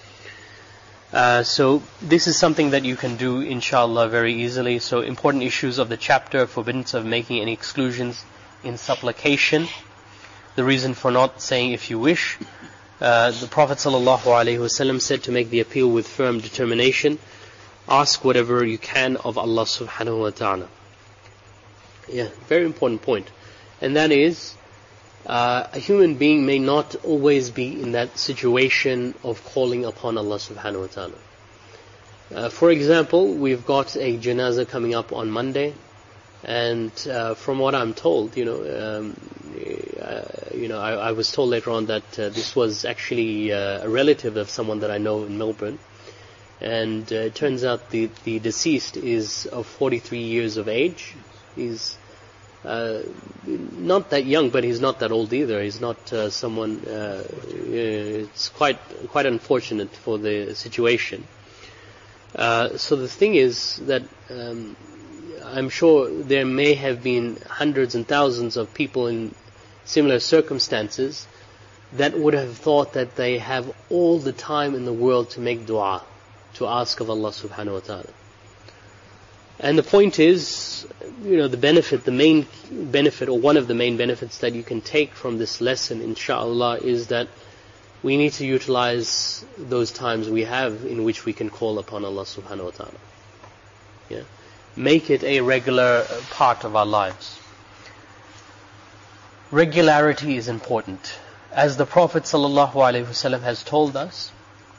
Uh, so this is something that you can do, inshallah, very easily. So important issues of the chapter, forbiddance of making any exclusions in supplication, the reason for not saying if you wish. Uh, the Prophet sallallahu alaihi wasallam said to make the appeal with firm determination. Ask whatever you can of Allah subhanahu wa ta'ala. Yeah, very important point. And that is, uh, a human being may not always be in that situation of calling upon Allah subhanahu wa ta'ala. Uh, for example, we've got a janazah coming up on Monday, and uh, from what I'm told, you know, um, uh, you know, I, I was told later on that uh, this was actually uh, a relative of someone that I know in Melbourne. And uh, it turns out the, the deceased is of forty-three years of age. He's uh, not that young, but he's not that old either. He's not uh, someone. Uh, it's quite quite unfortunate for the situation. Uh, so the thing is that um, I'm sure there may have been hundreds and thousands of people in similar circumstances that would have thought that they have all the time in the world to make dua, to ask of Allah subhanahu wa ta'ala. And the point is, you know, the benefit, the main benefit, or one of the main benefits that you can take from this lesson, inshaAllah, is that we need to utilize those times we have in which we can call upon Allah subhanahu wa ta'ala. Yeah? Make it a regular part of our lives. Regularity is important. As the Prophet ﷺ has told us,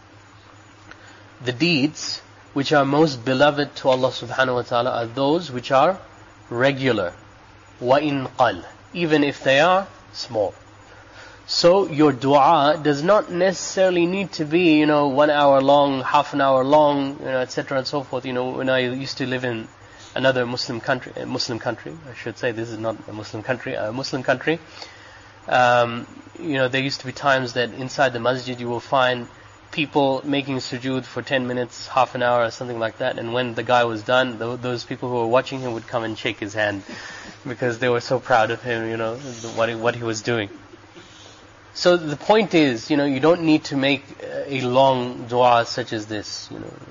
the deeds which are most beloved to Allah subhanahu wa ta'ala are those which are regular. وَإِنْ قَلْ, even if they are small. So your dua does not necessarily need to be, you know, one hour long, half an hour long, you know, et cetera and so forth. You know, when I used to live in another Muslim country, a Muslim country, I should say, this is not a Muslim country, a Muslim country. Um, you know, there used to be times that inside the masjid you will find people making sujood for ten minutes, half an hour or something like that, and when the guy was done, th- those people who were watching him would come and shake his hand because they were so proud of him, you know, what he, what he was doing. So the point is, you know, you don't need to make a long dua such as this, you know.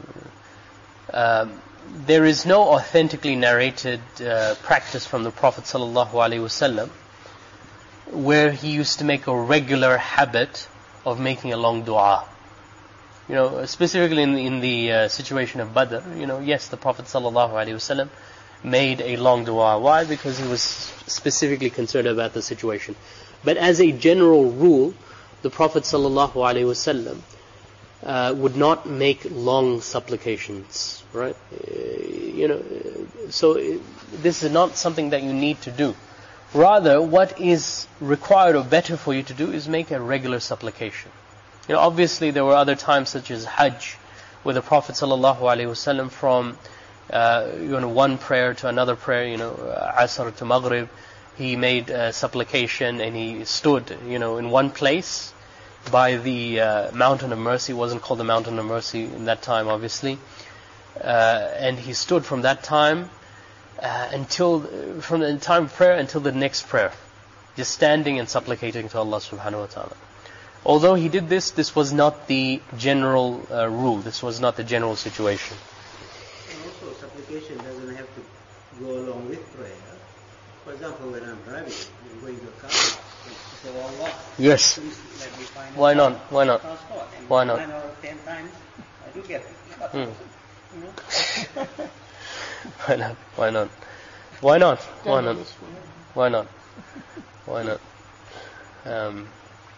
Um, there is no authentically narrated uh, practice from the Prophet sallallahu alaihi wasallam where he used to make a regular habit of making a long dua. You know, specifically in the, in the uh, situation of Badr, you know, yes, the Prophet sallallahu alaihi wasallam made a long dua. Why? Because he was specifically concerned about the situation. But as a general rule, the Prophet sallallahu alaihi wasallam uh, would not make long supplications, right? Uh, you know, so it, this is not something that you need to do. Rather, what is required or better for you to do is make a regular supplication. You know, obviously there were other times such as Hajj, where the Prophet sallallahu alaihi wasallam from uh, you know one prayer to another prayer, you know, Asr to Maghrib, he made a supplication and he stood, you know, in one place by the uh, Mountain of Mercy. It wasn't called the Mountain of Mercy in that time, obviously, uh, and he stood from that time uh, until from the time of prayer until the next prayer, just standing and supplicating to Allah subhanahu wa ta'ala. Although he did this, this was not the general uh, rule. This was not the general situation. And also, supplication doesn't have to go along with prayer. For example, when I'm driving, I'm going to a car, so Allah, yes. please let me find Why not? Why not? transport. And Why not? nine out of ten times, I do get it. But, Hmm. you know, Why not? Why not? Why not? Why not? Why not? Why not? Um,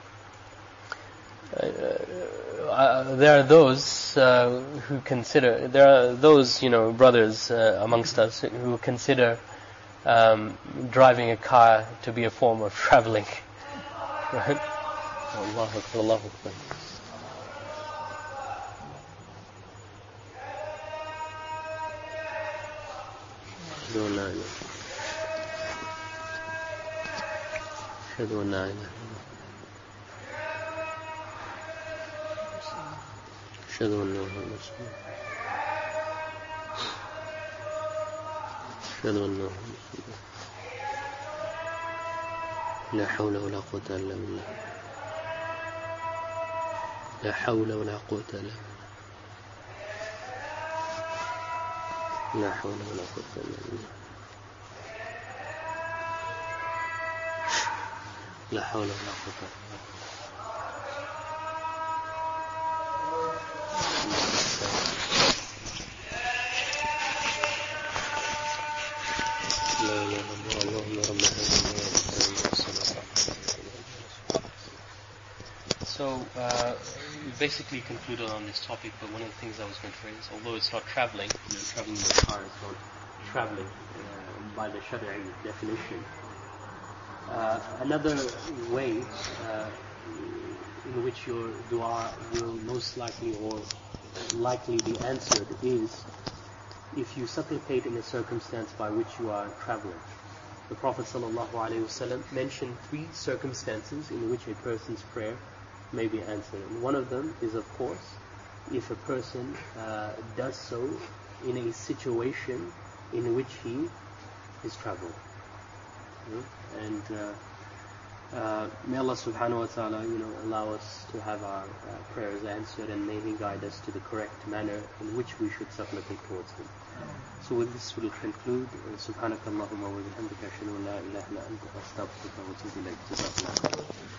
uh, uh, there are those uh, who consider, there are those, you know, brothers uh, amongst us who consider um, driving a car to be a form of traveling. Right? Allahu Akbar, Allahu Akbar. أشهد أن لا إله أشهد أن لا إله أشهد أن محمدا رسول الله أشهد أن محمدا رسول الله لا حول ولا قوة إلا بالله لا حول ولا قوة إلا بالله لا حول ولا قوة إلا بالله لا حول ولا قوة إلا بالله لا إله إلا الله اللهم رب So, uh, we basically concluded on this topic, but one of the things I was going to raise, although it's not traveling, you know, traveling in the car is not traveling uh, by the Shari'i definition. Uh, another way uh, in which your dua will most likely or likely be answered is if you supplicate in a circumstance by which you are traveling. the Prophet ﷺ mentioned three circumstances in which a person's prayer may be answered. And one of them is, of course, if a person uh, does so in a situation in which he is traveling. Mm? And uh, uh, may Allah subhanahu wa ta'ala, you know, allow us to have our uh, prayers answered, and may He guide us to the correct manner in which we should supplicate towards Him. So with this we'll conclude. Subhanakallahumma wa bihamdika ashhadu an la ilaha illa anta astaghfiruka wa atubu ilayk. Jazakallah.